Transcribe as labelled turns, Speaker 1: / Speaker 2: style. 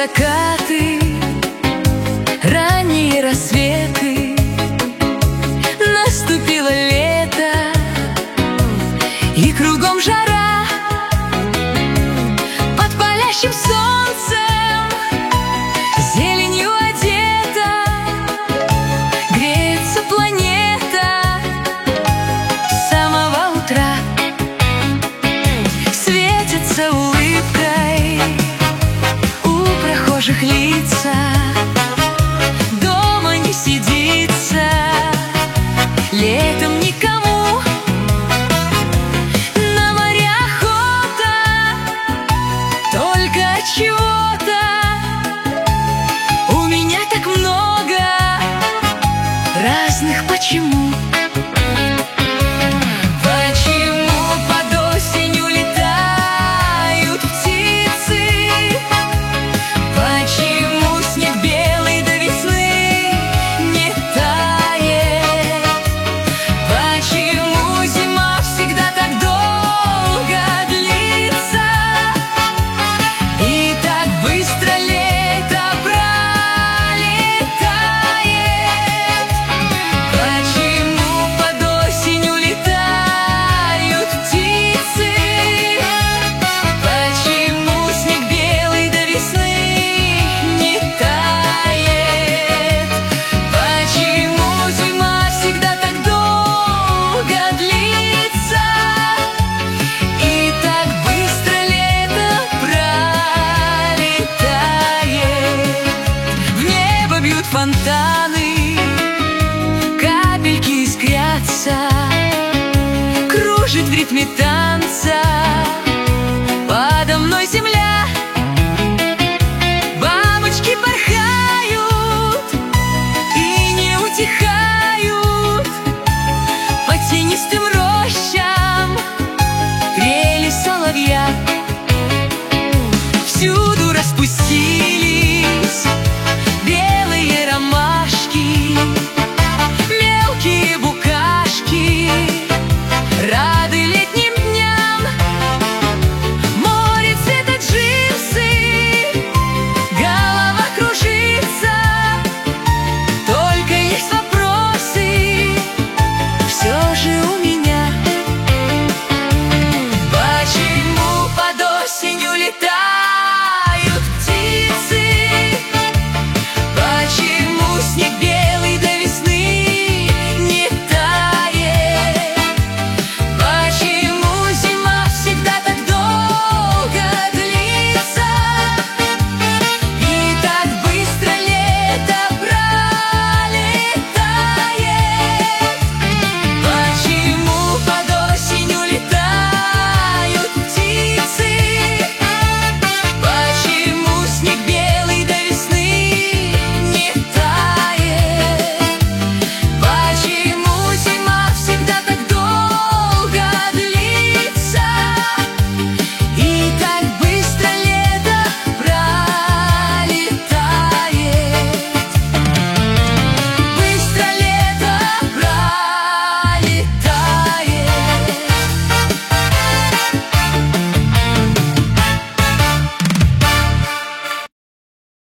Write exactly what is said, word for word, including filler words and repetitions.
Speaker 1: закаты, ранние рассветы. Наступило лето, и кругом жара. Под палящим солнцем зеленью одета греется планета с самого утра. Светится улыбкой у прохожих лица. Дома не сидится летом никому. На море охота, только от чего-то у меня так много разных почему. Фонтаны, капельки искрятся, кружит в ритме танца